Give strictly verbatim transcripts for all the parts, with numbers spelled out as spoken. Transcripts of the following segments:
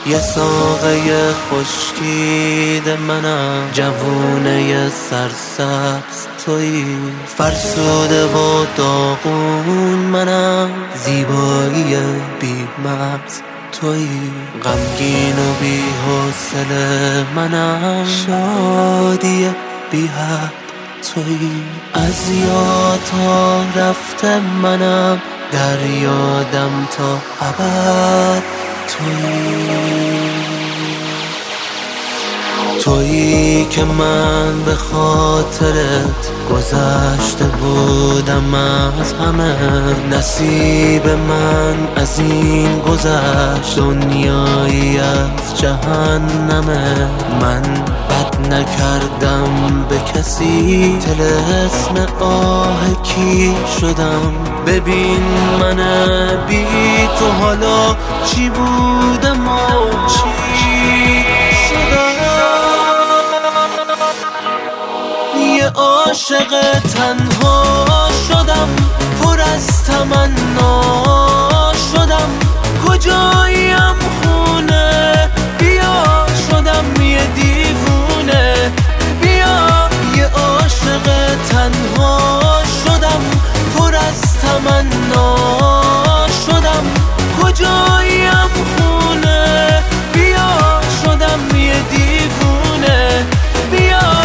یه ساقه خشکید منم، جوونه سرسبز تویی، فرسوده و داغون منم، زیبایی بی مغز تویی، غمگین و بی حوصله منم، شادی بی حد تویی، از یاد تا رفته منم، در یادم تا ابد تویی. تویی که من به خاطرت گذشته بودم از همه، نصیب من از این گذشت دنیایی از جهنمه. من بد نکردم به کسی، طلسم آه کی شدم؟ ببین من بی تو حالا چی بودم و چی شدم. یه عاشق تنها شدم، پر از تمنا شدم، کجاییم خونه بیا، شدم یه دیوونه بیا. یه عاشق تنها شدم، پر از تمنا شدم، کجاییم خونه بیا، شدم یه دیوونه بیا.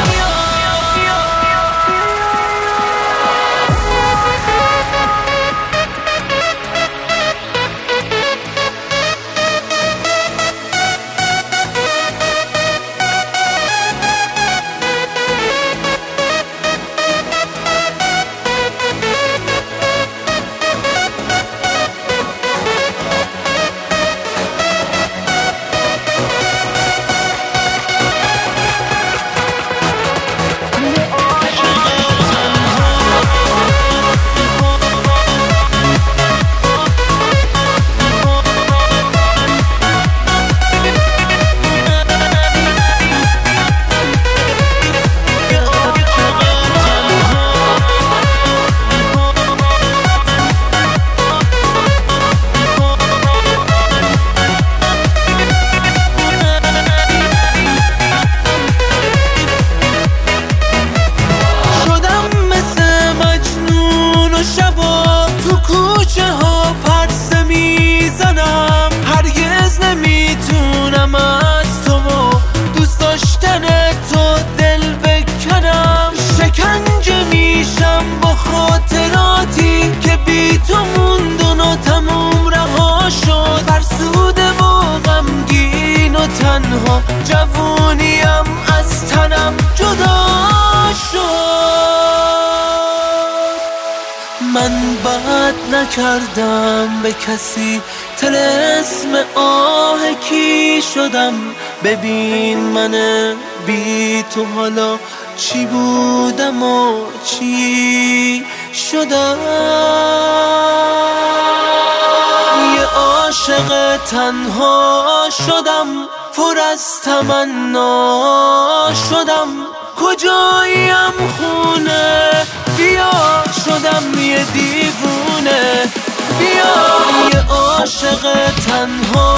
نمیتونم از تو و دوست داشتن تو دل بکنم، شکنجه میشم با خاطراتی که بی تو موندن و تموم رها شد، فرسوده و غمگین و تنها، جوونیم از تنم جدا شد. من بد نکردم به کسی، طلسم آه کی شدم؟ ببین من بی تو حالا چی بودم و چی شدم. یه عاشق تنها شدم، پر از تمنا شدم، کجاییم خونه بیا، شدم یه دیوونه بیا. یه عاشق تنها